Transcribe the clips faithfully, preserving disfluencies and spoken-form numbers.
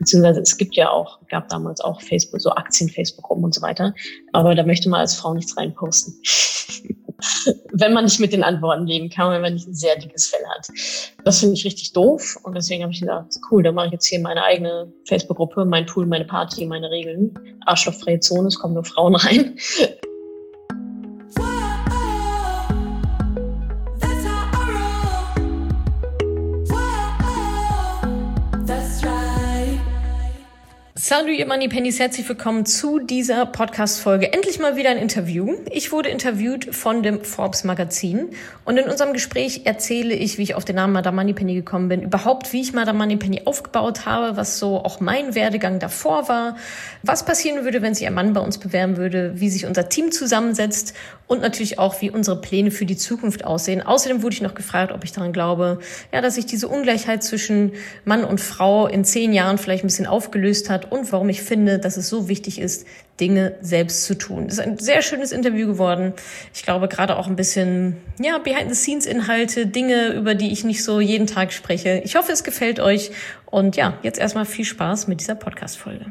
beziehungsweise es gibt ja auch, gab damals auch Facebook, so Aktien-Facebook-Gruppen und so weiter. Aber da möchte man als Frau nichts reinposten. Wenn man nicht mit den Antworten leben kann, wenn man nicht ein sehr dickes Fell hat. Das finde ich richtig doof. Und deswegen habe ich gedacht, cool, dann mache ich jetzt hier meine eigene Facebook-Gruppe, mein Pool, meine Party, meine Regeln. Arschlochfreie Zone, es kommen nur Frauen rein. Salut ihr Moneypennies, herzlich willkommen zu dieser Podcast-Folge. Endlich mal wieder ein Interview. Ich wurde interviewt von dem Forbes Magazin und in unserem Gespräch erzähle ich, wie ich auf den Namen Madame Moneypenny gekommen bin, überhaupt wie ich Madame Moneypenny aufgebaut habe, was so auch mein Werdegang davor war, was passieren würde, wenn sich ein Mann bei uns bewerben würde, wie sich unser Team zusammensetzt und natürlich auch, wie unsere Pläne für die Zukunft aussehen. Außerdem wurde ich noch gefragt, ob ich daran glaube, ja, dass sich diese Ungleichheit zwischen Mann und Frau in zehn Jahren vielleicht ein bisschen aufgelöst hat und warum ich finde, dass es so wichtig ist, Dinge selbst zu tun. Es ist ein sehr schönes Interview geworden. Ich glaube, gerade auch ein bisschen, ja, Behind-the-Scenes-Inhalte, Dinge, über die ich nicht so jeden Tag spreche. Ich hoffe, es gefällt euch. Und ja, jetzt erstmal viel Spaß mit dieser Podcast-Folge.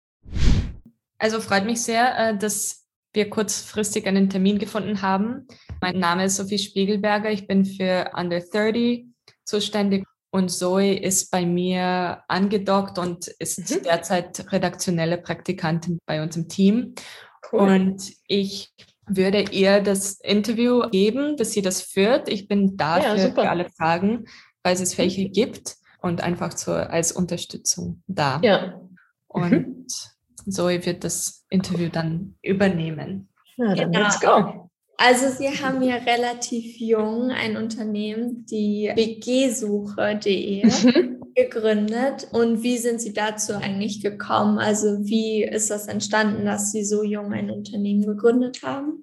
Also freut mich sehr, dass wir kurzfristig einen Termin gefunden haben. Mein Name ist Sophie Spiegelberger. Ich bin für Under dreißig zuständig. Und Zoe ist bei mir angedockt und ist mhm. derzeit redaktionelle Praktikantin bei uns im Team. Cool. Und ich würde ihr das Interview geben, dass sie das führt. Ich bin da ja, für, für alle Fragen, falls es welche mhm. gibt und einfach so als Unterstützung da. Ja. Und mhm. Zoe wird das Interview dann übernehmen. Ja, dann genau. Let's go. Also Sie haben ja relativ jung ein Unternehmen, die W G Suche punkt de mhm. gegründet. Und wie sind Sie dazu eigentlich gekommen? Also wie ist das entstanden, dass Sie so jung ein Unternehmen gegründet haben?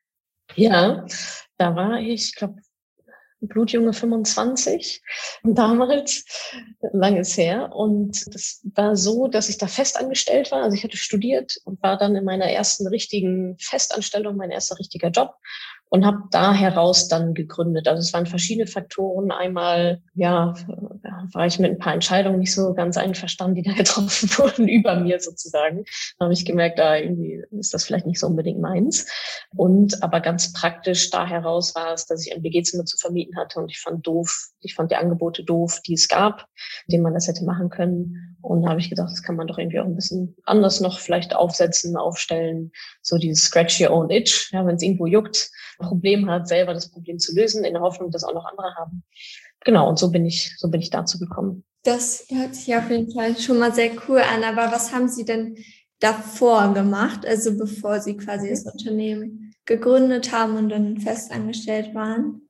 Ja, da war ich, ich glaube, blutjunge fünfundzwanzig damals, lange ist her. Und das war so, dass ich da festangestellt war. Also ich hatte studiert und war dann in meiner ersten richtigen Festanstellung, mein erster richtiger Job und habe da heraus dann gegründet. Also es waren verschiedene Faktoren. Einmal, ja, war ich mit ein paar Entscheidungen nicht so ganz einverstanden, die da getroffen wurden, über mir sozusagen. Da habe ich gemerkt, da irgendwie ist das vielleicht nicht so unbedingt meins. Und aber ganz praktisch da heraus war es, dass ich ein W G-Zimmer zu vermieten hatte und ich fand doof, ich fand die Angebote doof, die es gab, mit denen man das hätte machen können. Und da habe ich gedacht, das kann man doch irgendwie auch ein bisschen anders noch vielleicht aufsetzen, aufstellen. So dieses Scratch Your Own Itch, ja, wenn es irgendwo juckt, ein Problem hat, selber das Problem zu lösen, in der Hoffnung, dass auch noch andere haben. Genau, und so bin ich, so bin ich dazu gekommen. Das hört sich auf jeden Fall schon mal sehr cool an. Aber was haben Sie denn davor gemacht, also bevor Sie quasi das Unternehmen gegründet haben und dann festangestellt waren?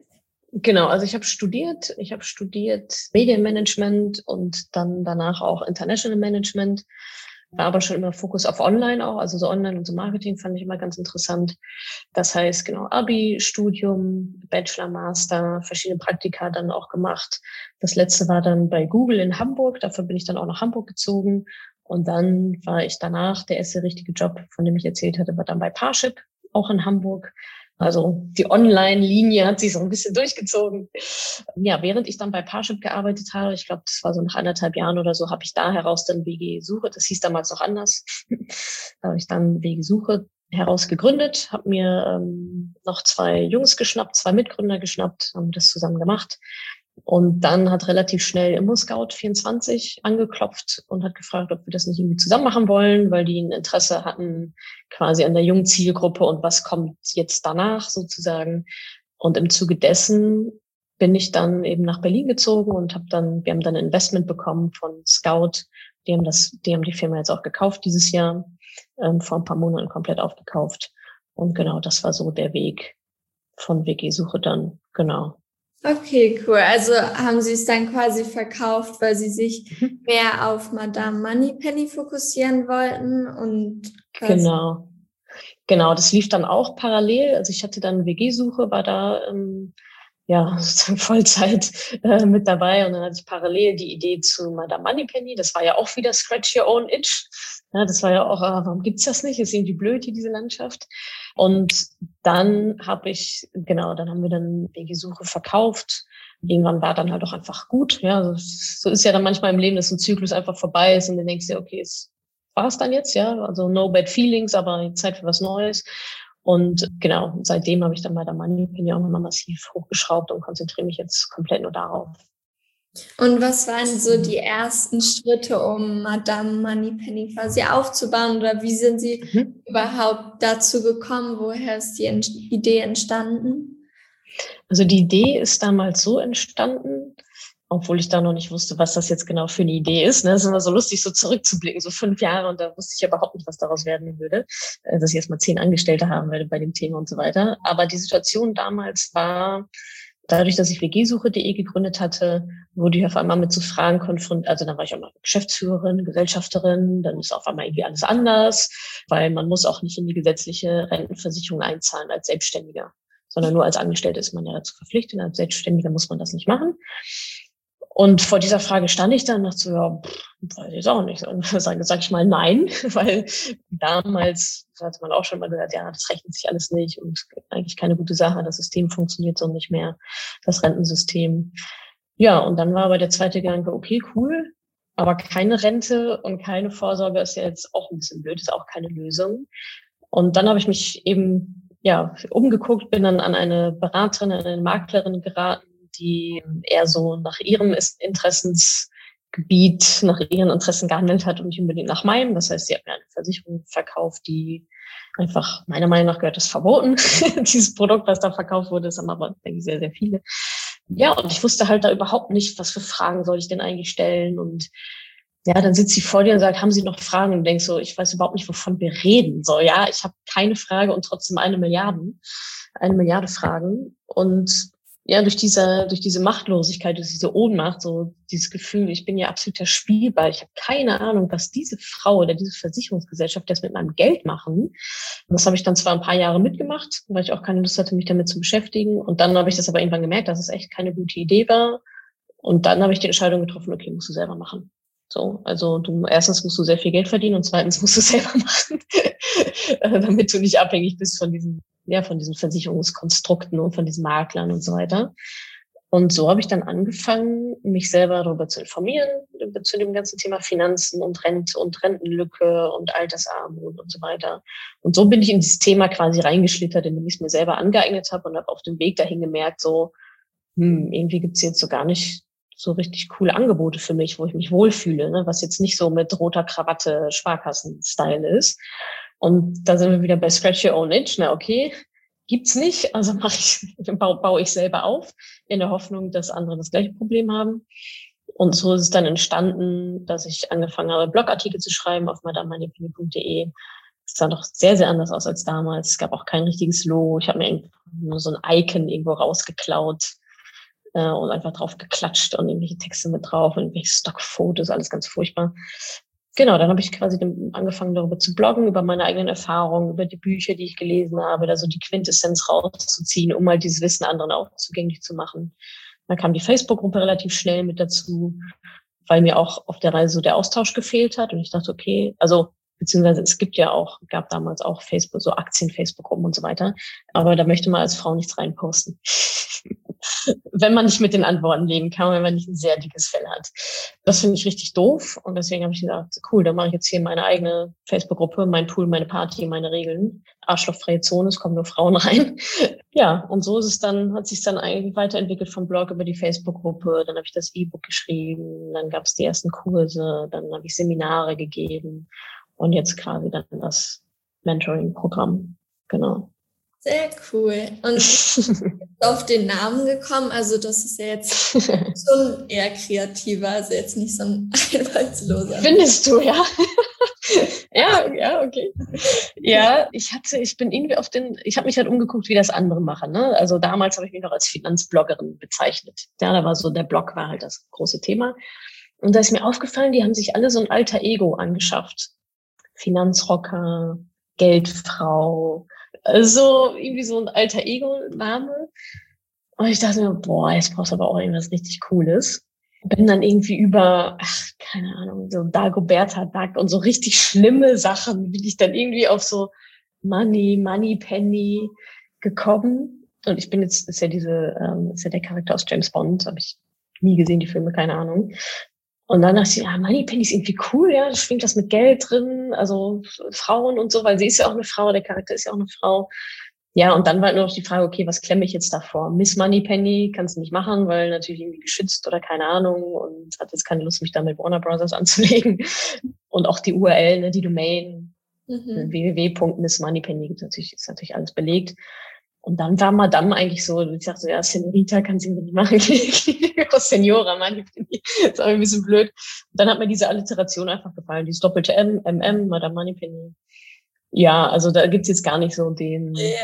Genau, also ich habe studiert, ich habe studiert Medienmanagement und dann danach auch International Management, war aber schon immer Fokus auf Online auch, also so Online und so Marketing fand ich immer ganz interessant. Das heißt, genau, Abi, Studium, Bachelor, Master, verschiedene Praktika dann auch gemacht. Das letzte war dann bei Google in Hamburg, dafür bin ich dann auch nach Hamburg gezogen und dann war ich danach, der erste richtige Job, von dem ich erzählt hatte, war dann bei Parship, auch in Hamburg. Also die Online-Linie hat sich so ein bisschen durchgezogen. Ja, während ich dann bei Parship gearbeitet habe, ich glaube, das war so nach anderthalb Jahren oder so, habe ich da heraus dann W G Suche, das hieß damals noch anders, da habe ich dann W G Suche heraus gegründet, habe mir ähm, noch zwei Jungs geschnappt, zwei Mitgründer geschnappt, haben das zusammen gemacht. Und dann hat relativ schnell ImmoScout vierundzwanzig angeklopft und hat gefragt, ob wir das nicht irgendwie zusammen machen wollen, weil die ein Interesse hatten quasi an der jungen Zielgruppe und was kommt jetzt danach sozusagen. Und im Zuge dessen bin ich dann eben nach Berlin gezogen und habe dann, wir haben dann ein Investment bekommen von Scout. Die haben das, die haben die Firma jetzt auch gekauft dieses Jahr, ähm, vor ein paar Monaten komplett aufgekauft. Und genau, das war so der Weg von W G Suche dann, genau. Okay, cool. Also haben Sie es dann quasi verkauft, weil Sie sich mehr auf Madame Moneypenny fokussieren wollten und genau, genau. Das lief dann auch parallel. Also ich hatte dann W G Suche, war da ähm, ja, sozusagen Vollzeit äh, mit dabei. Und dann hatte ich parallel die Idee zu Madame Moneypenny. Das war ja auch wieder Scratch Your Own Itch. Ja, das war ja auch, äh, warum gibt's das nicht? Ist irgendwie blöd hier, diese Landschaft. Und dann habe ich, genau, dann haben wir dann W G-Suche verkauft. Irgendwann war dann halt auch einfach gut. Ja, also so ist ja dann manchmal im Leben, dass ein Zyklus einfach vorbei ist und du denkst dir, okay, es war's dann jetzt, ja. Also no bad feelings, aber Zeit für was Neues. Und genau, seitdem habe ich dann bei der Moneypenny auch nochmal massiv hochgeschraubt und konzentriere mich jetzt komplett nur darauf. Und was waren so die ersten Schritte, um Madame Moneypenny quasi aufzubauen? Oder wie sind Sie mhm. überhaupt dazu gekommen? Woher ist die Ent- Idee entstanden? Also die Idee ist damals so entstanden, obwohl ich da noch nicht wusste, was das jetzt genau für eine Idee ist. Ne? Es ist immer so lustig, so zurückzublicken, so fünf Jahre, und da wusste ich überhaupt nicht, was daraus werden würde, dass ich erst mal zehn Angestellte haben werde bei dem Thema und so weiter. Aber die Situation damals war, dadurch, dass ich W G-Suche punkt de gegründet hatte, wurde ich auf einmal mit so Fragen konfrontiert. Also dann war ich auch mal Geschäftsführerin, Gesellschafterin, dann ist auf einmal irgendwie alles anders, weil man muss auch nicht in die gesetzliche Rentenversicherung einzahlen als Selbstständiger, sondern nur als Angestellte ist man ja dazu verpflichtet. Als Selbstständiger muss man das nicht machen. Und vor dieser Frage stand ich dann und dachte so, ja, pff, weiß ich auch nicht. Und sage sag ich mal nein, weil damals hatte man auch schon mal gehört, ja, das rechnet sich alles nicht und eigentlich keine gute Sache. Das System funktioniert so nicht mehr, das Rentensystem. Ja, und dann war aber der zweite Gedanke, okay, cool, aber keine Rente und keine Vorsorge ist ja jetzt auch ein bisschen blöd, ist auch keine Lösung. Und dann habe ich mich eben ja umgeguckt, bin dann an eine Beraterin, an eine Maklerin geraten, die eher so nach ihrem Interessensgebiet, nach ihren Interessen gehandelt hat und nicht unbedingt nach meinem. Das heißt, sie hat mir eine Versicherung verkauft, die einfach, meiner Meinung nach gehört das verboten. Dieses Produkt, was da verkauft wurde, das haben aber, denke ich, sehr, sehr viele. Ja, und ich wusste halt da überhaupt nicht, was für Fragen soll ich denn eigentlich stellen. Und ja, dann sitzt sie vor dir und sagt, haben Sie noch Fragen? Und denkst so, ich weiß überhaupt nicht, wovon wir reden. So, ja, ich habe keine Frage und trotzdem eine Milliarde, eine Milliarde Fragen. Und ja, durch diese, durch diese Machtlosigkeit, durch diese Ohnmacht, so dieses Gefühl, ich bin ja absoluter Spielball. Ich habe keine Ahnung, was diese Frau oder diese Versicherungsgesellschaft jetzt mit meinem Geld machen. Und das habe ich dann zwar ein paar Jahre mitgemacht, weil ich auch keine Lust hatte, mich damit zu beschäftigen. Und dann habe ich das aber irgendwann gemerkt, dass es echt keine gute Idee war. Und dann habe ich die Entscheidung getroffen, okay, musst du selber machen. So, also du, erstens musst du sehr viel Geld verdienen und zweitens musst du es selber machen, damit du nicht abhängig bist von diesen, ja, von diesen Versicherungskonstrukten und von diesen Maklern und so weiter. Und so habe ich dann angefangen, mich selber darüber zu informieren, zu dem ganzen Thema Finanzen und Rente und Rentenlücke und Altersarmut und so weiter. Und so bin ich in dieses Thema quasi reingeschlittert, indem ich es mir selber angeeignet habe und habe auf dem Weg dahin gemerkt, so, hm, irgendwie gibt's jetzt so gar nicht so richtig coole Angebote für mich, wo ich mich wohlfühle, ne, was jetzt nicht so mit roter Krawatte Sparkassen-Style ist. Und da sind wir wieder bei Scratch Your Own Itch. Na, okay, gibt's nicht, also mache ich, baue, baue ich selber auf, in der Hoffnung, dass andere das gleiche Problem haben. Und so ist es dann entstanden, dass ich angefangen habe, Blogartikel zu schreiben auf madame moneypenny punkt de. Das sah doch sehr, sehr anders aus als damals. Es gab auch kein richtiges Logo. Ich habe mir nur so ein Icon irgendwo rausgeklaut und einfach drauf geklatscht und irgendwelche Texte mit drauf und irgendwelche Stockfotos, alles ganz furchtbar. Genau, dann habe ich quasi angefangen, darüber zu bloggen, über meine eigenen Erfahrungen, über die Bücher, die ich gelesen habe, da so die Quintessenz rauszuziehen, um mal dieses Wissen anderen auch zugänglich zu machen. Dann kam die Facebook-Gruppe relativ schnell mit dazu, weil mir auch auf der Reise so der Austausch gefehlt hat und ich dachte, okay, also beziehungsweise es gibt ja auch, gab damals auch Facebook, so Aktien-Facebook-Gruppen und so weiter, aber da möchte man als Frau nichts reinposten. Wenn man nicht mit den Antworten leben kann, wenn man nicht ein sehr dickes Fell hat. Das finde ich richtig doof und deswegen habe ich gesagt, cool, dann mache ich jetzt hier meine eigene Facebook-Gruppe, mein Pool, meine Party, meine Regeln. Arschlochfreie Zone, es kommen nur Frauen rein. Ja, und so ist es dann, hat sich dann eigentlich weiterentwickelt vom Blog über die Facebook-Gruppe, dann habe ich das E-Book geschrieben, dann gab es die ersten Kurse, dann habe ich Seminare gegeben und jetzt quasi dann das Mentoring-Programm, genau. Sehr cool. Und bist du auf den Namen gekommen? Also das ist ja jetzt schon eher kreativer, also jetzt nicht so ein einfallsloser. Findest du, ja? Ja, ja, okay. Ja, ich hatte, ich bin irgendwie auf den, ich habe mich halt umgeguckt, wie das andere machen. Ne? Also damals habe ich mich noch als Finanzbloggerin bezeichnet. Ja, da war so, der Blog war halt das große Thema. Und da ist mir aufgefallen, die haben sich alle so ein alter Ego angeschafft. Finanzrocker, Geldfrau, also irgendwie so ein alter Ego-Name. Und ich dachte mir, boah, jetzt brauchst du aber auch irgendwas richtig Cooles. Bin dann irgendwie über, ach, keine Ahnung, so Dagoberta Duck und so richtig schlimme Sachen bin ich dann irgendwie auf so Money, Money Penny gekommen. Und ich bin jetzt, ist ja diese, ähm, ist ja der Charakter aus James Bond, habe ich nie gesehen, die Filme, keine Ahnung. Und dann dachte ich, ja, Money Penny ist irgendwie cool, ja, da schwingt das mit Geld drin, also Frauen und so, weil sie ist ja auch eine Frau, der Charakter ist ja auch eine Frau. Ja, und dann war nur noch die Frage, okay, was klemme ich jetzt davor? Miss Moneypenny kannst du nicht machen, weil natürlich irgendwie geschützt oder keine Ahnung und hat jetzt keine Lust, mich da mit Warner Brothers anzulegen. Und auch die U R L, ne, die Domain, mhm. w w w punkt miss moneypenny, natürlich, ist natürlich alles belegt. Und dann war Madame eigentlich so, ich dachte so, ja, Senorita kann sie mir nicht machen. Senora Moneypenny, ist auch ein bisschen blöd. Und dann hat mir diese Alliteration einfach gefallen, dieses doppelte M, M M, Madame Moneypenny. Ja, also da gibt's jetzt gar nicht so den yeah.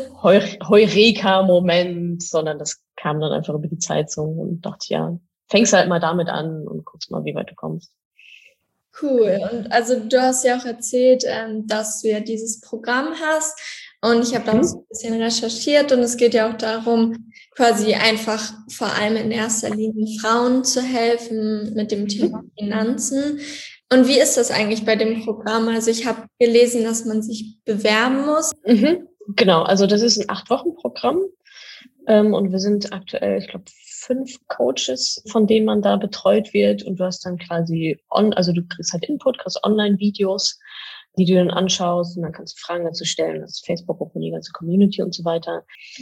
Heureka-Moment, sondern das kam dann einfach über die Zeit so und dachte, ja, fängst halt mal damit an und guckst mal, wie weit du kommst. Cool. Und also du hast ja auch erzählt, ähm, dass du ja dieses Programm hast und ich habe da auch so ein bisschen recherchiert und es geht ja auch darum, quasi einfach vor allem in erster Linie Frauen zu helfen mit dem Thema Finanzen. Und wie ist das eigentlich bei dem Programm? Also ich habe gelesen, dass man sich bewerben muss. Mhm, genau, also das ist ein acht-Wochen-Programm ähm, und wir sind aktuell, ich glaube, fünf Coaches, von denen man da betreut wird und du hast dann quasi, on, also du kriegst halt Input, kriegst Online-Videos, die du dann anschaust und dann kannst du Fragen dazu stellen, das ist Facebook-Gruppe, die ganze Community und so weiter.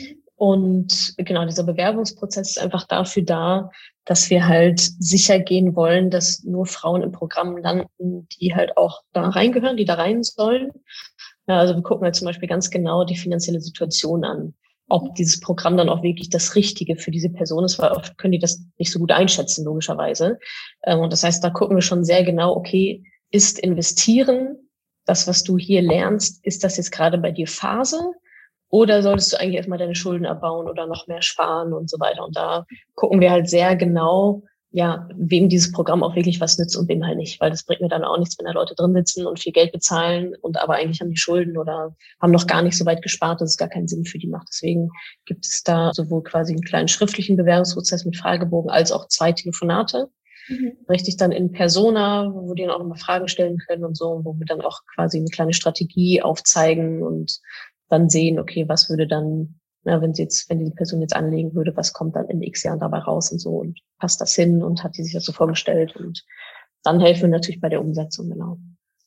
Und genau, dieser Bewerbungsprozess ist einfach dafür da, dass wir halt sicher gehen wollen, dass nur Frauen im Programm landen, die halt auch da reingehören, die da rein sollen. Ja, also wir gucken halt zum Beispiel ganz genau die finanzielle Situation an, ob dieses Programm dann auch wirklich das Richtige für diese Person ist, weil oft können die das nicht so gut einschätzen, logischerweise. Und das heißt, da gucken wir schon sehr genau, okay, ist investieren, das, was du hier lernst, ist das jetzt gerade bei dir Phase? Oder solltest du eigentlich erstmal deine Schulden abbauen oder noch mehr sparen und so weiter? Und da gucken wir halt sehr genau, ja, wem dieses Programm auch wirklich was nützt und wem halt nicht. Weil das bringt mir dann auch nichts, wenn da Leute drin sitzen und viel Geld bezahlen und aber eigentlich haben die Schulden oder haben noch gar nicht so weit gespart, dass es gar keinen Sinn für die macht. Deswegen gibt es da sowohl quasi einen kleinen schriftlichen Bewerbungsprozess mit Fragebogen als auch zwei Telefonate. Mhm. Richtig dann in Persona, wo die dann auch nochmal Fragen stellen können und so, wo wir dann auch quasi eine kleine Strategie aufzeigen und dann sehen, okay, was würde dann, na, wenn sie jetzt, wenn die Person jetzt anlegen würde, was kommt dann in x Jahren dabei raus und so und passt das hin und hat die sich das so vorgestellt und dann helfen wir natürlich bei der Umsetzung, genau.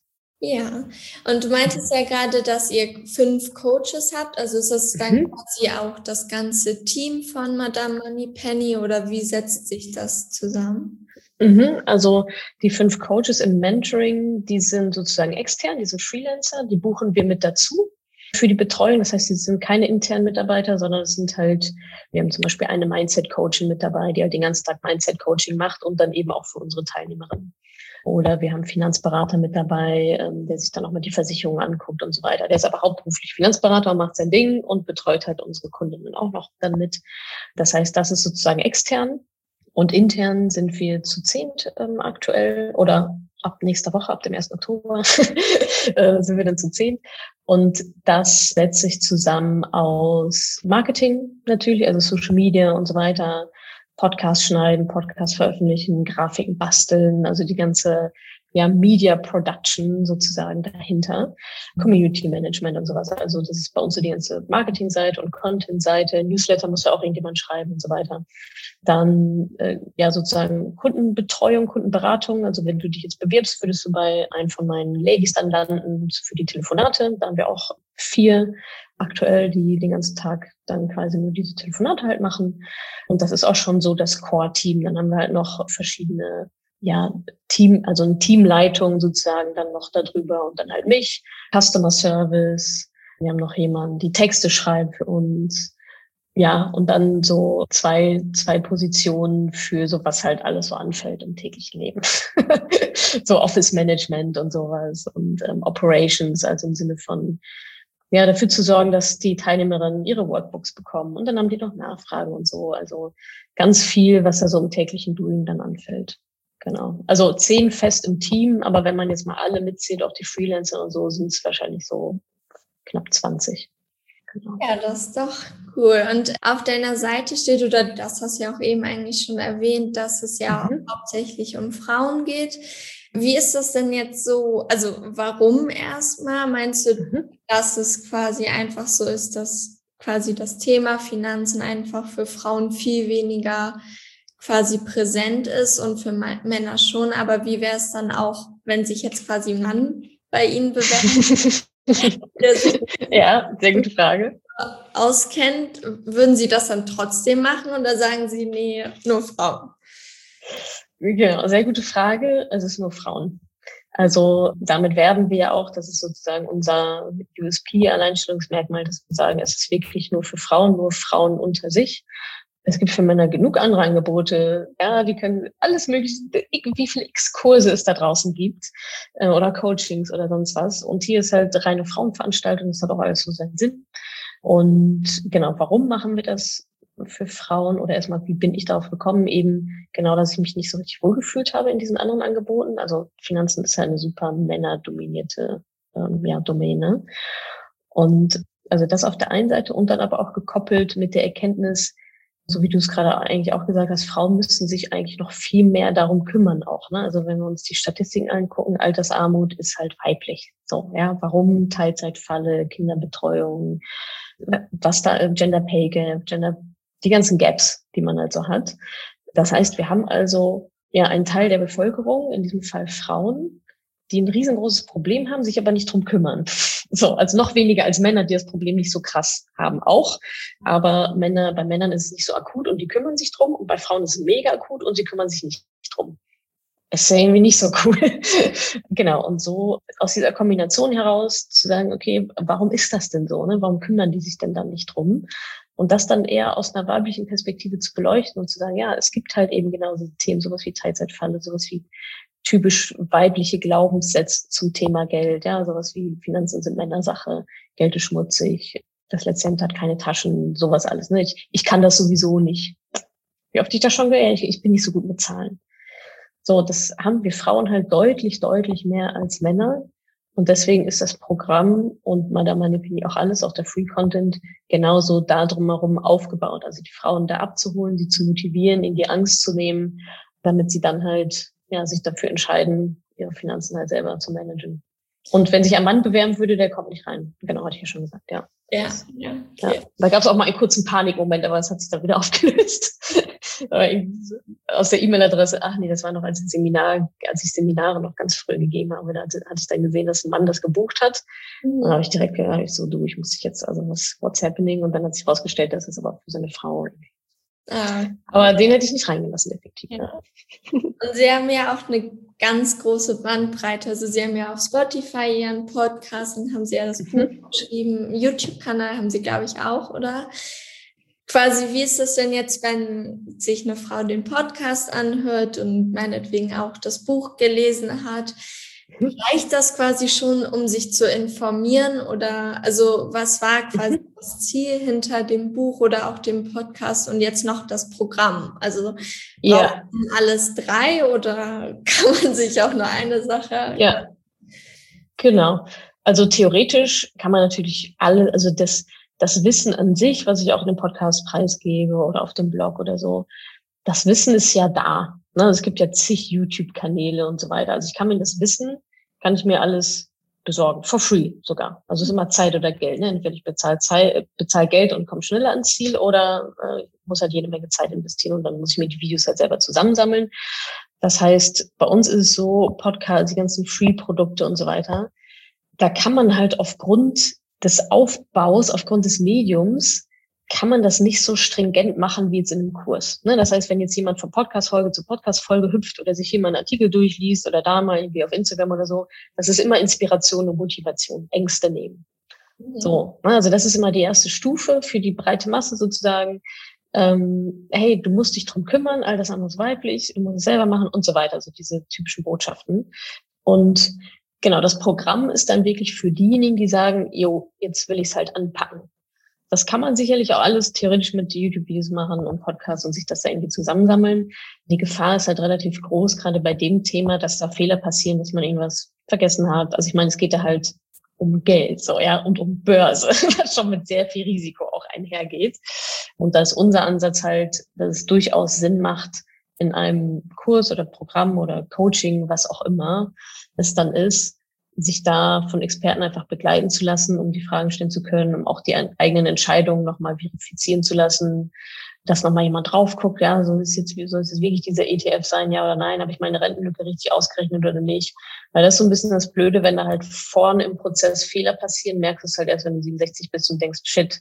Ja, und du meintest ja gerade, dass ihr fünf Coaches habt, also ist das dann mhm. quasi auch das ganze Team von Madame Moneypenny oder wie setzt sich das zusammen? Mhm, also die fünf Coaches im Mentoring, die sind sozusagen extern, die sind Freelancer, die buchen wir mit dazu für die Betreuung. Das heißt, sie sind keine internen Mitarbeiter, sondern es sind halt, wir haben zum Beispiel eine Mindset-Coachin mit dabei, die halt den ganzen Tag Mindset-Coaching macht und dann eben auch für unsere Teilnehmerinnen. Oder wir haben einen Finanzberater mit dabei, der sich dann auch mal die Versicherungen anguckt und so weiter. Der ist aber hauptberuflich Finanzberater, macht sein Ding und betreut halt unsere Kundinnen auch noch dann mit. Das heißt, das ist sozusagen extern. Und intern sind wir zu zehnt ähm, aktuell oder ab nächster Woche, ab dem ersten Oktober äh, sind wir dann zu zehnt. Und das setzt sich zusammen aus Marketing natürlich, also Social Media und so weiter, Podcast schneiden, Podcast veröffentlichen, Grafiken basteln, also die ganze ja Media Production sozusagen dahinter, Community Management und sowas. Also das ist bei uns so die ganze Marketingseite und Content-Seite, Newsletter muss ja auch irgendjemand schreiben und so weiter. Dann äh, ja sozusagen Kundenbetreuung, Kundenberatung. Also wenn du dich jetzt bewirbst, würdest du bei einem von meinen Ladies dann landen für die Telefonate. Da haben wir auch vier aktuell, die den ganzen Tag dann quasi nur diese Telefonate halt machen. Und das ist auch schon so das Core-Team. Dann haben wir halt noch verschiedene, ja, Team, also eine Teamleitung sozusagen dann noch darüber und dann halt mich, Customer Service. Wir haben noch jemanden, die Texte schreibt für uns. Ja, und dann so zwei, zwei Positionen für so, was halt alles so anfällt im täglichen Leben. So Office Management und sowas und ähm, Operations, also im Sinne von, ja, dafür zu sorgen, dass die Teilnehmerinnen ihre Workbooks bekommen. Und dann haben die noch Nachfragen und so. Also ganz viel, was da so im täglichen Doing dann anfällt. Genau. Also zehn fest im Team, aber wenn man jetzt mal alle mitzählt, auch die Freelancer und so, sind es wahrscheinlich so knapp zwanzig. Genau. Ja, das ist doch cool. Und auf deiner Seite steht, oder das hast du ja auch eben eigentlich schon erwähnt, dass es ja mhm. hauptsächlich um Frauen geht. Wie ist das denn jetzt so, also warum erstmal? Meinst du, mhm. dass es quasi einfach so ist, dass quasi das Thema Finanzen einfach für Frauen viel weniger quasi präsent ist und für Männer schon, aber wie wäre es dann auch, wenn sich jetzt quasi ein Mann bei Ihnen bewerben? Ja, sehr gute Frage. Auskennt, würden Sie das dann trotzdem machen oder sagen Sie, nee, nur Frauen? Genau, sehr gute Frage. Es ist nur Frauen. Also damit werben wir ja auch, das ist sozusagen unser U S P, Alleinstellungsmerkmal, dass wir sagen, es ist wirklich nur für Frauen, nur Frauen unter sich. Es gibt für Männer genug andere Angebote, ja, die können alles mögliche, wie viele X-Kurse es da draußen gibt äh, oder Coachings oder sonst was. Und hier ist halt reine Frauenveranstaltung, das hat auch alles so seinen Sinn. Und genau, warum machen wir das für Frauen? Oder erstmal, wie bin ich darauf gekommen? Eben genau, dass ich mich nicht so richtig wohlgefühlt habe in diesen anderen Angeboten. Also Finanzen ist halt eine super männerdominierte ähm, ja, Domäne. Und also das auf der einen Seite und dann aber auch gekoppelt mit der Erkenntnis, so wie du es gerade eigentlich auch gesagt hast, Frauen müssen sich eigentlich noch viel mehr darum kümmern auch, ne? Also wenn wir uns die Statistiken angucken, Altersarmut ist halt weiblich. So, ja, warum Teilzeitfalle, Kinderbetreuung, was da, Gender Pay Gap, Gender, die ganzen Gaps, die man halt so hat. Das heißt, wir haben also ja einen Teil der Bevölkerung, in diesem Fall Frauen, die ein riesengroßes Problem haben, sich aber nicht drum kümmern. So, also noch weniger als Männer, die das Problem nicht so krass haben auch. Aber Männer, bei Männern ist es nicht so akut und die kümmern sich drum. Und bei Frauen ist es mega akut und sie kümmern sich nicht drum. Das ist ja irgendwie nicht so cool. Genau. Und so aus dieser Kombination heraus zu sagen, okay, warum ist das denn so? Ne? Warum kümmern die sich denn dann nicht drum? Und das dann eher aus einer weiblichen Perspektive zu beleuchten und zu sagen, ja, es gibt halt eben genau diese Themen, sowas wie Teilzeitfalle, sowas wie typisch weibliche Glaubenssätze zum Thema Geld, ja, sowas wie Finanzen sind Männersache, Geld ist schmutzig, das letzte Hemd hat keine Taschen, sowas alles, ne? Ich, ich kann das sowieso nicht. Wie oft ich das schon gehört, ich, ich bin nicht so gut mit Zahlen. So, das haben wir Frauen halt deutlich, deutlich mehr als Männer. Und deswegen ist das Programm und Madame Manipini auch alles, auch der Free Content, genauso da drumherum aufgebaut. Also die Frauen da abzuholen, sie zu motivieren, ihnen die Angst zu nehmen, damit sie dann halt ja, sich dafür entscheiden, ihre Finanzen halt selber zu managen. Und wenn sich ein Mann bewerben würde, der kommt nicht rein. Genau, hatte ich ja schon gesagt, ja. Ja, ja. ja. Da gab es auch mal einen kurzen Panikmoment, aber es hat sich dann wieder aufgelöst. Aus der E-Mail-Adresse, ach nee, das war noch als Seminar, als ich Seminare noch ganz früh gegeben habe, da hatte ich dann gesehen, dass ein Mann das gebucht hat. Mhm. Dann habe ich direkt gedacht, ich so, du, ich muss dich jetzt, also was, what's happening? Und dann hat sich rausgestellt, dass es aber für seine Frau. Ah. Aber den hätte ich nicht reingelassen, effektiv. Ja. Ja. Und Sie haben ja auch eine ganz große Bandbreite. Also Sie haben ja auf Spotify Ihren Podcast und haben Sie ja das Buch mhm. geschrieben. YouTube-Kanal haben Sie, glaube ich, auch, oder? Quasi, wie ist das denn jetzt, wenn sich eine Frau den Podcast anhört und meinetwegen auch das Buch gelesen hat? Reicht das quasi schon, um sich zu informieren? Oder also was war quasi das Ziel hinter dem Buch oder auch dem Podcast und jetzt noch das Programm? Also ja. alles drei oder kann man sich auch nur eine Sache? Ja, genau. Also theoretisch kann man natürlich alle, also das, das Wissen an sich, was ich auch in dem Podcast preisgebe oder auf dem Blog oder so, das Wissen ist ja da. Ne? Es gibt ja zig YouTube-Kanäle und so weiter. Also ich kann mir das Wissen, kann ich mir alles besorgen, for free sogar. Also es ist immer Zeit oder Geld. Ne? Entweder ich bezahle Zeit, bezahle Geld und komme schneller ans Ziel oder äh, muss halt jede Menge Zeit investieren und dann muss ich mir die Videos halt selber zusammensammeln. Das heißt, bei uns ist es so, Podcast, die ganzen Free-Produkte und so weiter, da kann man halt aufgrund des Aufbaus, aufgrund des Mediums, kann man das nicht so stringent machen wie jetzt in einem Kurs. Ne? Das heißt, wenn jetzt jemand von Podcast-Folge zu Podcast-Folge hüpft oder sich hier mal einen Artikel durchliest oder da mal irgendwie auf Instagram oder so, das ist immer Inspiration und Motivation, Ängste nehmen. Mhm. So, also das ist immer die erste Stufe für die breite Masse sozusagen. Ähm, hey, du musst dich drum kümmern, all das andere ist weiblich, du musst es selber machen und so weiter, also diese typischen Botschaften. Und genau, das Programm ist dann wirklich für diejenigen, die sagen, jo, jetzt will ich es halt anpacken. Das kann man sicherlich auch alles theoretisch mit YouTube-Videos machen und Podcasts und sich das da irgendwie zusammensammeln. Die Gefahr ist halt relativ groß, gerade bei dem Thema, dass da Fehler passieren, dass man irgendwas vergessen hat. Also ich meine, es geht da halt um Geld, so, ja, und um Börse, was schon mit sehr viel Risiko auch einhergeht. Und da ist unser Ansatz halt, dass es durchaus Sinn macht, in einem Kurs oder Programm oder Coaching, was auch immer es dann ist, sich da von Experten einfach begleiten zu lassen, um die Fragen stellen zu können, um auch die eigenen Entscheidungen nochmal verifizieren zu lassen, dass nochmal jemand drauf guckt, ja, so ist jetzt, soll es jetzt wirklich dieser E T F sein, ja oder nein, habe ich meine Rentenlücke richtig ausgerechnet oder nicht? Weil das ist so ein bisschen das Blöde, wenn da halt vorne im Prozess Fehler passieren, merkst du es halt erst, wenn du siebenundsechzig bist und denkst, shit,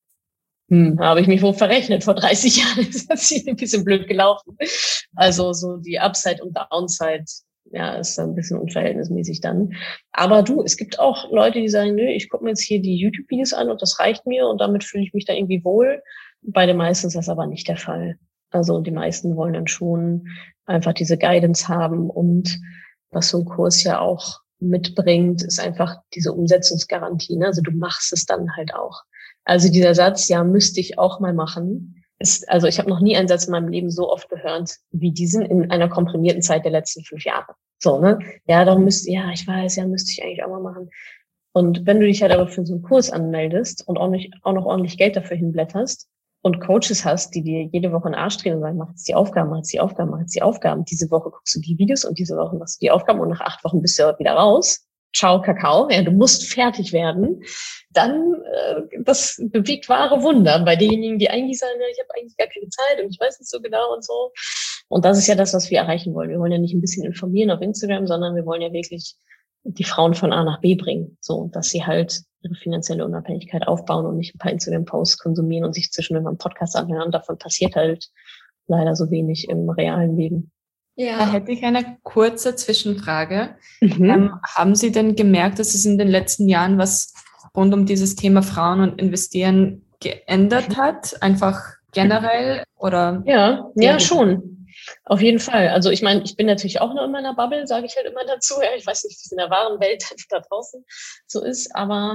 hm, habe ich mich wohl verrechnet, vor dreißig Jahren ist das hier ein bisschen blöd gelaufen. Also so die Upside und Downside, ja, ist ein bisschen unverhältnismäßig dann. Aber du, es gibt auch Leute, die sagen, nö, ich gucke mir jetzt hier die YouTube-Videos an und das reicht mir und damit fühle ich mich da irgendwie wohl. Bei den meisten ist das aber nicht der Fall. Also die meisten wollen dann schon einfach diese Guidance haben und was so ein Kurs ja auch mitbringt, ist einfach diese Umsetzungsgarantie. Ne? Also du machst es dann halt auch. Also dieser Satz, ja, müsste ich auch mal machen, ist, also ich habe noch nie einen Satz in meinem Leben so oft gehört wie diesen in einer komprimierten Zeit der letzten fünf Jahre. So, ne? Ja, darum müsste, ja, ich weiß, ja, müsste ich eigentlich auch mal machen. Und wenn du dich halt aber für so einen Kurs anmeldest und auch, nicht, auch noch ordentlich Geld dafür hinblätterst und Coaches hast, die dir jede Woche in den Arsch drehen und sagen, mach jetzt die Aufgaben, mach jetzt die Aufgaben, mach jetzt die Aufgaben. Diese Woche guckst du die Videos und diese Woche machst du die Aufgaben und nach acht Wochen bist du wieder raus. Ciao, Kakao. Ja, du musst fertig werden. Dann, äh, das bewegt wahre Wunder bei denjenigen, die eigentlich sagen, ja, ich habe eigentlich gar keine Zeit und ich weiß nicht so genau und so. Und das ist ja das, was wir erreichen wollen. Wir wollen ja nicht ein bisschen informieren auf Instagram, sondern wir wollen ja wirklich die Frauen von A nach B bringen, so, dass sie halt ihre finanzielle Unabhängigkeit aufbauen und nicht ein paar Instagram-Posts konsumieren und sich zwischendurch mal einen Podcast anhören. Davon passiert halt leider so wenig im realen Leben. Ja. Da hätte ich eine kurze Zwischenfrage. Mhm. Ähm, haben Sie denn gemerkt, dass es in den letzten Jahren was rund um dieses Thema Frauen und Investieren geändert hat? Einfach generell oder? Ja, ja, schon. Auf jeden Fall. Also ich meine, ich bin natürlich auch noch in meiner Bubble, sage ich halt immer dazu. Ja, ich weiß nicht, wie es in der wahren Welt da draußen so ist, aber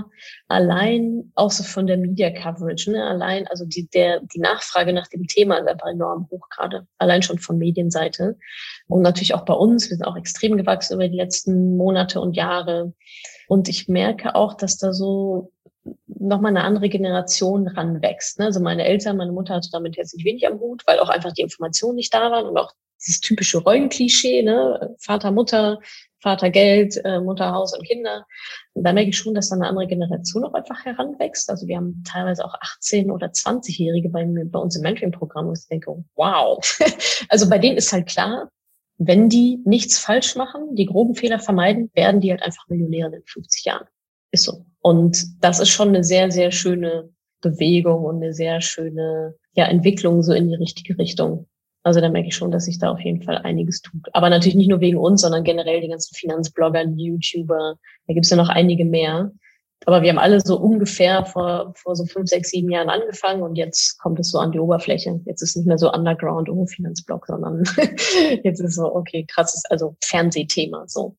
allein auch so von der Media Coverage, ne, allein, also die der die Nachfrage nach dem Thema ist einfach enorm hoch gerade, allein schon von Medienseite und natürlich auch bei uns. Wir sind auch extrem gewachsen über die letzten Monate und Jahre und ich merke auch, dass da so nochmal eine andere Generation ranwächst. Also meine Eltern, meine Mutter hatte damit herzlich wenig am Hut, weil auch einfach die Informationen nicht da waren und auch dieses typische Rollenklischee, ne? Vater, Mutter, Vater Geld, Mutter Haus und Kinder. Und da merke ich schon, dass da eine andere Generation auch einfach heranwächst. Also wir haben teilweise auch achtzehn- oder zwanzigjährige bei, bei uns im Mentoring-Programm, wo ich denke, wow. Also bei denen ist halt klar, wenn die nichts falsch machen, die groben Fehler vermeiden, werden die halt einfach Millionäre in fünfzig Jahren. Ist so. Und das ist schon eine sehr, sehr schöne Bewegung und eine sehr schöne, ja, Entwicklung so in die richtige Richtung. Also da merke ich schon, dass sich da auf jeden Fall einiges tut. Aber natürlich nicht nur wegen uns, sondern generell die ganzen Finanzblogger, die YouTuber. Da gibt's ja noch einige mehr. Aber wir haben alle so ungefähr vor, vor so fünf, sechs, sieben Jahren angefangen und jetzt kommt es so an die Oberfläche. Jetzt ist es nicht mehr so Underground, oh, Finanzblog, sondern jetzt ist so, okay, krasses, also Fernsehthema, so.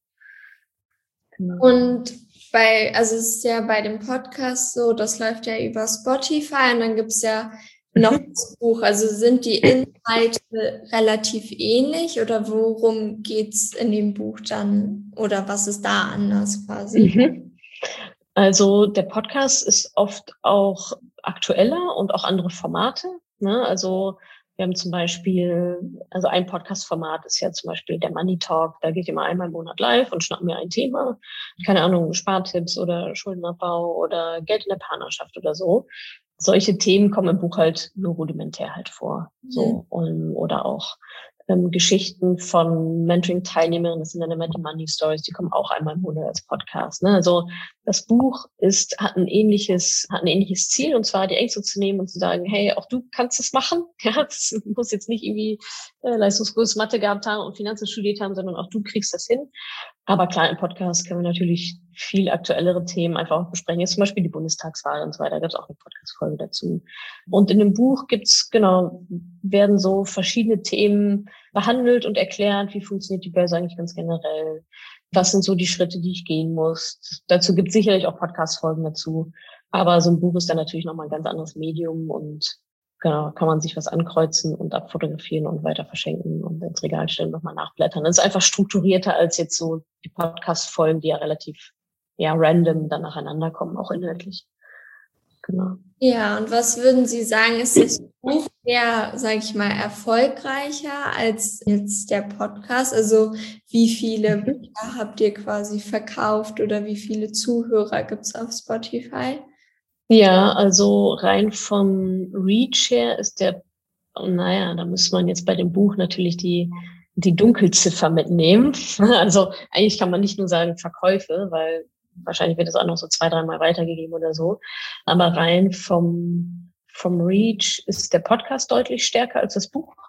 Genau. Und bei, also es ist ja bei dem Podcast so, das läuft ja über Spotify und dann gibt's ja noch das Buch. Also sind die Inhalte relativ ähnlich oder worum geht's in dem Buch dann oder was ist da anders quasi? Mhm. Also der Podcast ist oft auch aktueller und auch andere Formate, ne? Also wir haben zum Beispiel, also ein Podcast-Format ist ja zum Beispiel der Money Talk. Da geht immer einmal im Monat live und schnappen mir ein Thema. Keine Ahnung, Spartipps oder Schuldenabbau oder Geld in der Partnerschaft oder so. Solche Themen kommen im Buch halt nur rudimentär halt vor. So, und, oder auch ähm, Geschichten von Mentoring-Teilnehmerinnen, das sind dann immer die Money Stories, die kommen auch einmal im Monat als Podcast. Ne? Also das Buch ist, hat ein ähnliches, hat ein ähnliches Ziel, und zwar die Ängste zu nehmen und zu sagen, hey, auch du kannst es machen. Ja, das muss jetzt nicht irgendwie äh, Leistungskurs Mathe gehabt haben und Finanzen studiert haben, sondern auch du kriegst das hin. Aber klar, im Podcast können wir natürlich viel aktuellere Themen einfach auch besprechen. Jetzt zum Beispiel die Bundestagswahl und so weiter, da gibt es auch eine Podcast-Folge dazu. Und in dem Buch gibt's, genau, werden so verschiedene Themen behandelt und erklärt, wie funktioniert die Börse eigentlich ganz generell. Was sind so die Schritte, die ich gehen muss? Dazu gibt es sicherlich auch Podcast-Folgen dazu. Aber so ein Buch ist dann natürlich nochmal ein ganz anderes Medium und genau, kann man sich was ankreuzen und abfotografieren und weiter verschenken und ins Regal stellen, nochmal nachblättern. Das ist einfach strukturierter als jetzt so die Podcast-Folgen, die ja relativ ja random dann nacheinander kommen, auch inhaltlich. Genau. Ja, und was würden Sie sagen, ist das Buch eher, sage ich mal, erfolgreicher als jetzt der Podcast? Also wie viele Bücher habt ihr quasi verkauft oder wie viele Zuhörer gibt es auf Spotify? Ja, also rein vom Reach her ist der, naja, da muss man jetzt bei dem Buch natürlich die die Dunkelziffer mitnehmen. Also eigentlich kann man nicht nur sagen Verkäufe, weil wahrscheinlich wird es auch noch so zwei, dreimal weitergegeben oder so. Aber rein vom, vom Reach ist der Podcast deutlich stärker als das Buch.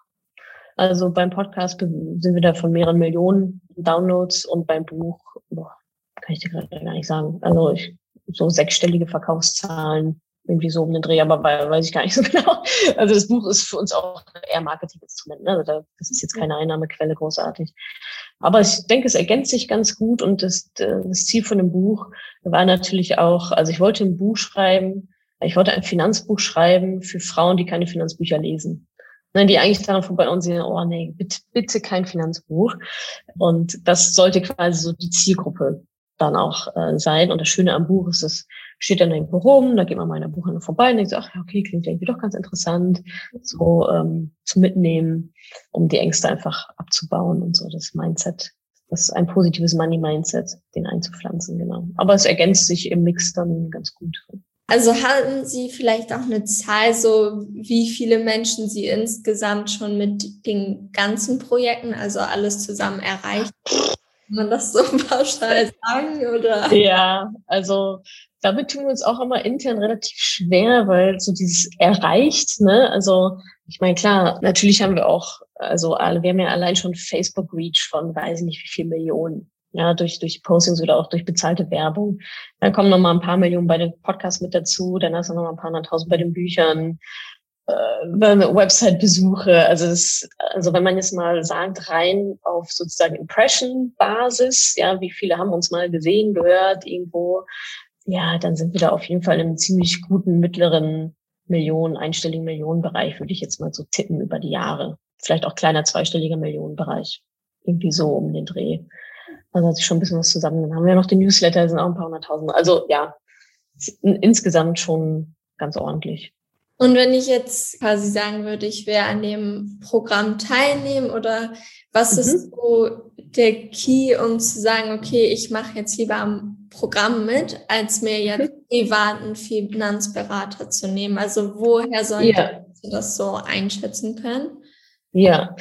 Also beim Podcast sind wir da von mehreren Millionen Downloads und beim Buch, boah, kann ich dir gerade gar nicht sagen. Also ich, so sechsstellige Verkaufszahlen, irgendwie so um den Dreh, aber weiß ich gar nicht so genau. Also das Buch ist für uns auch eher Marketinginstrument, ne? Also das ist jetzt keine Einnahmequelle großartig. Aber ich denke, es ergänzt sich ganz gut und das, das Ziel von dem Buch war natürlich auch, also ich wollte ein Buch schreiben, ich wollte ein Finanzbuch schreiben für Frauen, die keine Finanzbücher lesen. Die eigentlich daran vorbei und sehen, oh nee, bitte, bitte kein Finanzbuch. Und das sollte quasi so die Zielgruppe dann auch äh, sein. Und das Schöne am Buch ist, es steht dann irgendwo rum, da geht man mal in der Buchhandlung vorbei und denkt so, ach ja, okay, klingt irgendwie doch ganz interessant, so ähm, zu mitnehmen, um die Ängste einfach abzubauen und so, das Mindset. Das ist ein positives Money-Mindset, den einzupflanzen, genau. Aber es ergänzt sich im Mix dann ganz gut. Also haben Sie vielleicht auch eine Zahl, so wie viele Menschen Sie insgesamt schon mit den ganzen Projekten, also alles zusammen erreicht? Kann man das so pauschal sagen, oder? Ja, also damit tun wir uns auch immer intern relativ schwer, weil so dieses erreicht, ne, also ich meine, klar, natürlich haben wir auch, also alle, wir haben ja allein schon Facebook-Reach von, weiß ich nicht, wie viel Millionen, ja, durch durch Postings oder auch durch bezahlte Werbung. Dann kommen noch mal ein paar Millionen bei den Podcasts mit dazu, dann hast du noch mal ein paar hunderttausend bei den Büchern, Website-Besuche, also es, also wenn man jetzt mal sagt, rein auf sozusagen Impression-Basis, ja, wie viele haben uns mal gesehen, gehört, irgendwo, ja, dann sind wir da auf jeden Fall im ziemlich guten mittleren Millionen, einstelligen Millionenbereich, würde ich jetzt mal so tippen über die Jahre. Vielleicht auch kleiner zweistelliger Millionenbereich. Irgendwie so um den Dreh. Also hat sich schon ein bisschen was zusammen. Dann haben wir ja noch den Newsletter, sind auch ein paar hunderttausend. Also ja, insgesamt schon ganz ordentlich. Und wenn ich jetzt quasi sagen würde, ich wäre an dem Programm teilnehmen oder was mhm. ist so der Key, um zu sagen, okay, ich mache jetzt lieber am Programm mit, als mir jetzt privaten Finanzberater zu nehmen? Also woher soll ja. ich das so einschätzen können? Ja,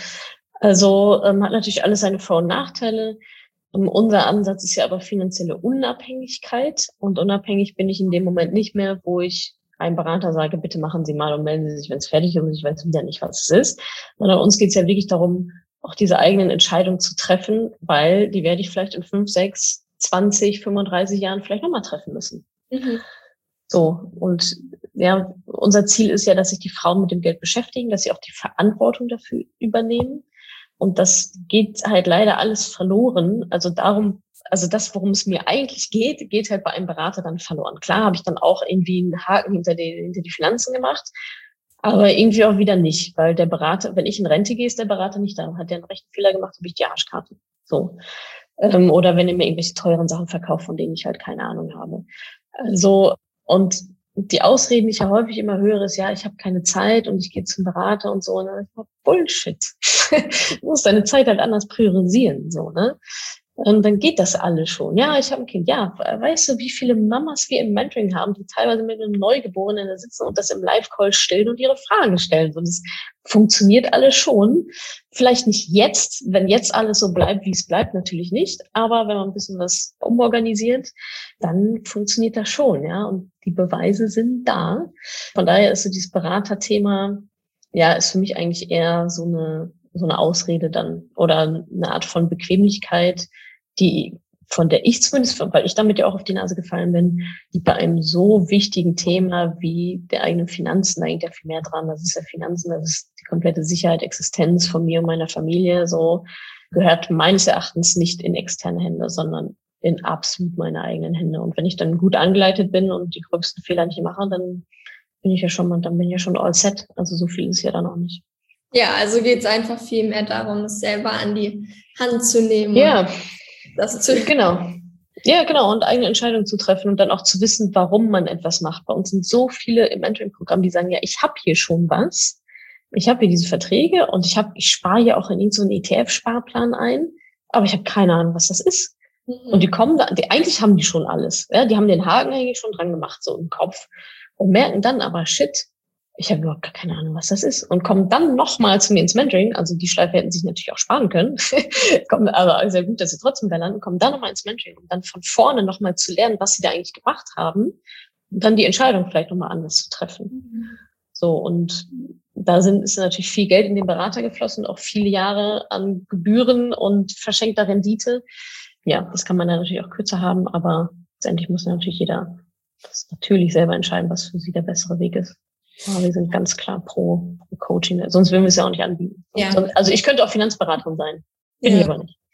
also ähm, hat natürlich alles seine Vor- und Nachteile. Um, unser Ansatz ist ja aber finanzielle Unabhängigkeit und unabhängig bin ich in dem Moment nicht mehr, wo ich einem Berater sage, bitte machen Sie mal und melden Sie sich, wenn es fertig ist und ich weiß wieder nicht, was es ist. Sondern uns geht es ja wirklich darum, auch diese eigenen Entscheidungen zu treffen, weil die werde ich vielleicht in fünf, sechs, zwanzig, fünfunddreißig Jahren vielleicht nochmal treffen müssen. Mhm. So, und ja, unser Ziel ist ja, dass sich die Frauen mit dem Geld beschäftigen, dass sie auch die Verantwortung dafür übernehmen. Und das geht halt leider alles verloren. Also darum, also das, worum es mir eigentlich geht, geht halt bei einem Berater dann verloren. Klar habe ich dann auch irgendwie einen Haken hinter die, hinter die Finanzen gemacht, aber irgendwie auch wieder nicht, weil der Berater, wenn ich in Rente gehe, ist der Berater nicht da. Hat der einen rechten Fehler gemacht, habe ich die Arschkarte. So. Ähm, oder wenn er mir irgendwelche teuren Sachen verkauft, von denen ich halt keine Ahnung habe. Also, und die Ausreden, die ich ja häufig immer höre, ist, ja, ich habe keine Zeit und ich gehe zum Berater und so. Und dann ist das Bullshit. Du musst deine Zeit halt anders priorisieren, so, ne? Und dann geht das alles schon. Ja, ich habe ein Kind. Ja, weißt du, wie viele Mamas wir im Mentoring haben, die teilweise mit einem Neugeborenen da sitzen und das im Live-Call stellen und ihre Fragen stellen. Und es funktioniert alles schon. Vielleicht nicht jetzt, wenn jetzt alles so bleibt, wie es bleibt, natürlich nicht. Aber wenn man ein bisschen was umorganisiert, dann funktioniert das schon, ja. Und die Beweise sind da. Von daher ist so dieses Beraterthema, ja, ist für mich eigentlich eher so eine, so eine Ausrede dann oder eine Art von Bequemlichkeit, die, von der ich zumindest, weil ich damit ja auch auf die Nase gefallen bin, die bei einem so wichtigen Thema wie der eigenen Finanzen, da hängt ja viel mehr dran. Das ist ja Finanzen, das ist die komplette Sicherheit, Existenz von mir und meiner Familie, so gehört meines Erachtens nicht in externe Hände, sondern in absolut meine eigenen Hände. Und wenn ich dann gut angeleitet bin und die gröbsten Fehler nicht mache, dann bin ich ja schon, dann bin ich ja schon all set. Also so viel ist ja dann auch nicht. Ja, also geht es einfach viel mehr darum, es selber an die Hand zu nehmen. Ja, das zu genau. Ja, genau, und eigene Entscheidungen zu treffen und dann auch zu wissen, warum man etwas macht. Bei uns sind so viele im Mentoring-Programm, die sagen, ja, ich habe hier schon was, ich habe hier diese Verträge und ich habe, ich spare hier auch in irgendeinen so einen E T F-Sparplan ein, aber ich habe keine Ahnung, was das ist. Mhm. Und die kommen da, die, eigentlich haben die schon alles, ja, die haben den Haken eigentlich schon dran gemacht, so im Kopf, und merken dann aber, shit, ich habe überhaupt gar keine Ahnung, was das ist. Und kommen dann nochmal zu mir ins Mentoring. Also die Schleife hätten sich natürlich auch sparen können. kommen, aber sehr gut, dass sie trotzdem da landen. Kommen dann nochmal ins Mentoring, um dann von vorne nochmal zu lernen, was sie da eigentlich gemacht haben. Und dann die Entscheidung vielleicht nochmal anders zu treffen. Mhm. So, und da sind, ist natürlich viel Geld in den Berater geflossen, auch viele Jahre an Gebühren und verschenkter Rendite. Ja, das kann man dann natürlich auch kürzer haben, aber letztendlich muss natürlich jeder das natürlich selber entscheiden, was für sie der bessere Weg ist. Aber wir sind ganz klar pro, pro Coaching, sonst würden wir es ja auch nicht anbieten. Ja. Also ich könnte auch Finanzberaterin sein, bin ja. ich aber nicht.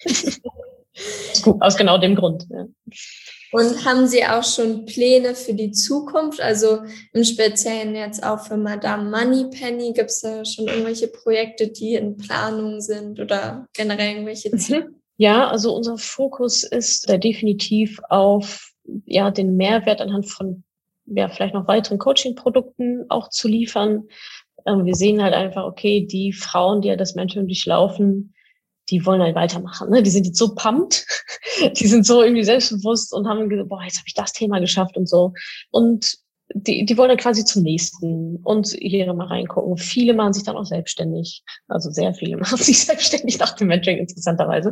Aus genau dem Grund. Ja. Und haben Sie auch schon Pläne für die Zukunft? Also im Speziellen jetzt auch für Madame Moneypenny, gibt es da schon irgendwelche Projekte, die in Planung sind oder generell irgendwelche Ziele? Ja, also unser Fokus ist da definitiv auf ja den Mehrwert anhand von ja, vielleicht noch weiteren Coaching-Produkten auch zu liefern. Ähm, wir sehen halt einfach, okay, die Frauen, die ja das Mentoring durchlaufen, die wollen halt weitermachen. Ne? Die sind jetzt so pumped, die sind so irgendwie selbstbewusst und haben gesagt, boah, jetzt habe ich das Thema geschafft und so. Und die, die wollen dann quasi zum nächsten und hier mal reingucken. Viele machen sich dann auch selbstständig. Also sehr viele machen sich selbstständig nach dem Mentoring, interessanterweise.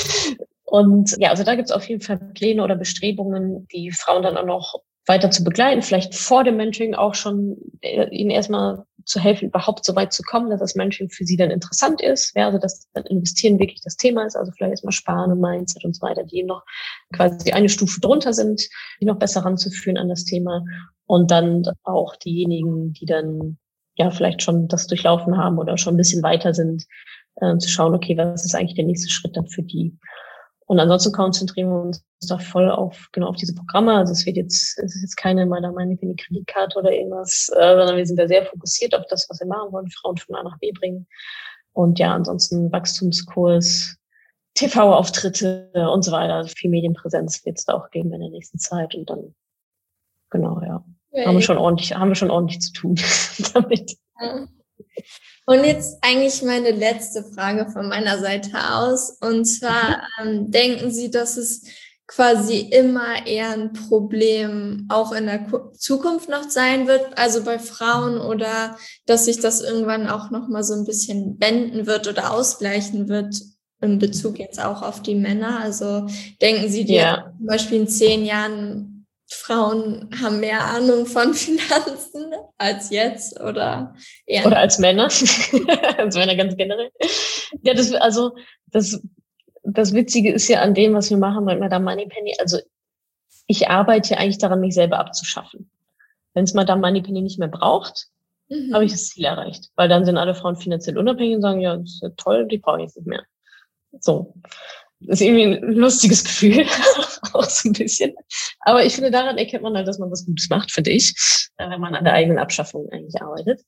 Und ja, also da gibt's auf jeden Fall Pläne oder Bestrebungen, die Frauen dann auch noch weiter zu begleiten, vielleicht vor dem Mentoring auch schon äh, ihnen erstmal zu helfen, überhaupt so weit zu kommen, dass das Mentoring für sie dann interessant ist. Ja, also dass dann Investieren wirklich das Thema ist, also vielleicht erstmal Sparen und Mindset und so weiter, die noch quasi eine Stufe drunter sind, die noch besser ranzuführen an das Thema. Und dann auch diejenigen, die dann ja vielleicht schon das durchlaufen haben oder schon ein bisschen weiter sind, äh, zu schauen, okay, was ist eigentlich der nächste Schritt dann für die? Und ansonsten konzentrieren wir uns da voll auf genau auf diese Programme. Also es wird jetzt, es ist jetzt keine Madame Moneypenny Kreditkarte oder irgendwas, äh, sondern wir sind da sehr fokussiert auf das, was wir machen wollen, Frauen von A nach B bringen. Und ja, ansonsten Wachstumskurs, T V-Auftritte und so weiter. Also viel Medienpräsenz wird es da auch geben in der nächsten Zeit. Und dann, genau, ja, ja haben wir schon ordentlich, haben wir schon ordentlich zu tun damit. Ja. Und jetzt eigentlich meine letzte Frage von meiner Seite aus. Und zwar ähm, denken Sie, dass es quasi immer eher ein Problem auch in der Zukunft noch sein wird, also bei Frauen, oder dass sich das irgendwann auch noch mal so ein bisschen wenden wird oder ausgleichen wird in Bezug jetzt auch auf die Männer? Also denken Sie, die ja. zum Beispiel in zehn Jahren Frauen haben mehr Ahnung von Finanzen als jetzt oder eher oder als Männer, als Männer ganz generell. Ja, das also das das Witzige ist ja an dem, was wir machen bei Madame Moneypenny. Also ich arbeite ja eigentlich daran, mich selber abzuschaffen. Wenn es Madame Moneypenny nicht mehr braucht, mhm. habe ich das Ziel erreicht, weil dann sind alle Frauen finanziell unabhängig und sagen, ja, das ist ja toll, die brauche ich jetzt nicht mehr. So. Das ist irgendwie ein lustiges Gefühl, auch so ein bisschen. Aber ich finde, daran erkennt man halt, dass man was Gutes macht, finde ich, wenn man an der eigenen Abschaffung eigentlich arbeitet.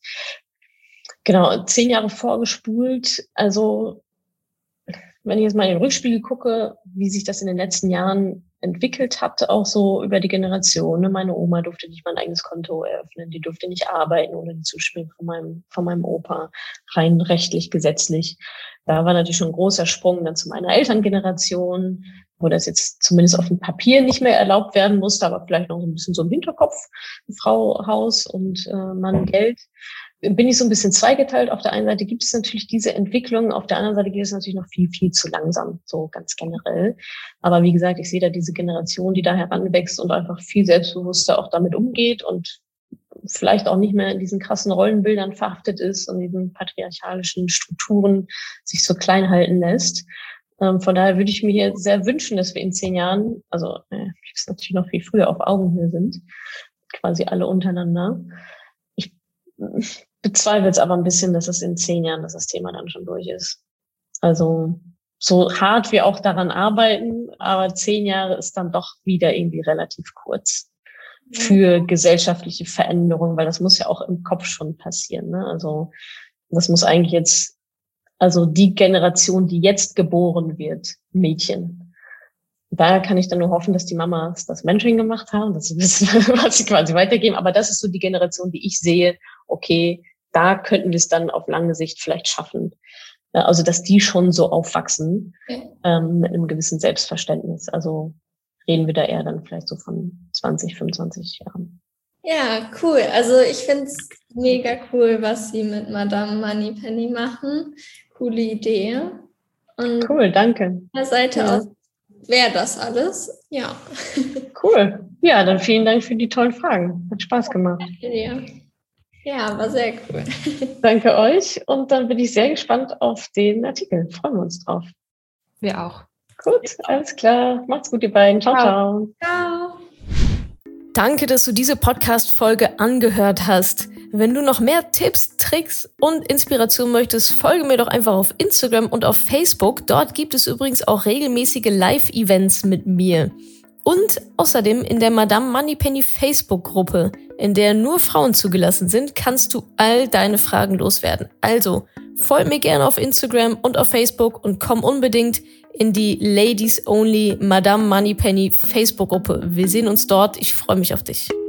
Genau, zehn Jahre vorgespult. Also, wenn ich jetzt mal in den Rückspiegel gucke, wie sich das in den letzten Jahren entwickelt hat, auch so über die Generation. Meine Oma durfte nicht mein eigenes Konto eröffnen, die durfte nicht arbeiten ohne die Zustimmung von meinem, von meinem Opa, rein rechtlich, gesetzlich. Da war natürlich schon ein großer Sprung dann zu meiner Elterngeneration, wo das jetzt zumindest auf dem Papier nicht mehr erlaubt werden musste, aber vielleicht noch ein bisschen so im Hinterkopf, Frau Haus und äh, Mann Geld. Bin ich so ein bisschen zweigeteilt. Auf der einen Seite gibt es natürlich diese Entwicklung, auf der anderen Seite geht es natürlich noch viel, viel zu langsam, so ganz generell. Aber wie gesagt, ich sehe da diese Generation, die da heranwächst und einfach viel selbstbewusster auch damit umgeht und vielleicht auch nicht mehr in diesen krassen Rollenbildern verhaftet ist und diesen patriarchalischen Strukturen sich so klein halten lässt. Ähm, von daher würde ich mir hier sehr wünschen, dass wir in zehn Jahren, also äh, ist natürlich noch viel früher, auf Augenhöhe sind, quasi alle untereinander. Ich bezweifle es aber ein bisschen, dass es in zehn Jahren, dass das Thema dann schon durch ist. Also so hart wir auch daran arbeiten, aber zehn Jahre ist dann doch wieder irgendwie relativ kurz für gesellschaftliche Veränderungen, weil das muss ja auch im Kopf schon passieren. Ne? Also das muss eigentlich jetzt, also die Generation, die jetzt geboren wird, Mädchen, Da kann ich dann nur hoffen, dass die Mamas das Mentoring gemacht haben, dass sie wissen, was sie quasi weitergeben. Aber das ist so die Generation, die ich sehe, okay, da könnten wir es dann auf lange Sicht vielleicht schaffen. Also, dass die schon so aufwachsen, okay. ähm, mit einem gewissen Selbstverständnis. Also reden wir da eher dann vielleicht so von zwanzig, fünfundzwanzig Jahren. Ja, cool. Also ich finde es mega cool, was Sie mit Madame Moneypenny machen. Coole Idee. Und cool, danke. Von der Seite ja. aus wäre das alles. Ja. Cool. Ja, dann vielen Dank für die tollen Fragen. Hat Spaß gemacht. Danke dir. Ja, war sehr cool. Danke euch. Und dann bin ich sehr gespannt auf den Artikel. Freuen wir uns drauf. Wir auch. Gut, alles klar. Macht's gut, ihr beiden. Ciao, ciao. Ciao. Danke, dass du diese Podcast-Folge angehört hast. Wenn du noch mehr Tipps, Tricks und Inspiration möchtest, folge mir doch einfach auf Instagram und auf Facebook. Dort gibt es übrigens auch regelmäßige Live-Events mit mir. Und außerdem in der Madame Moneypenny Facebook-Gruppe, in der nur Frauen zugelassen sind, kannst du all deine Fragen loswerden. Also, folg mir gerne auf Instagram und auf Facebook und komm unbedingt in die Ladies Only Madame Moneypenny Facebook-Gruppe. Wir sehen uns dort. Ich freue mich auf dich.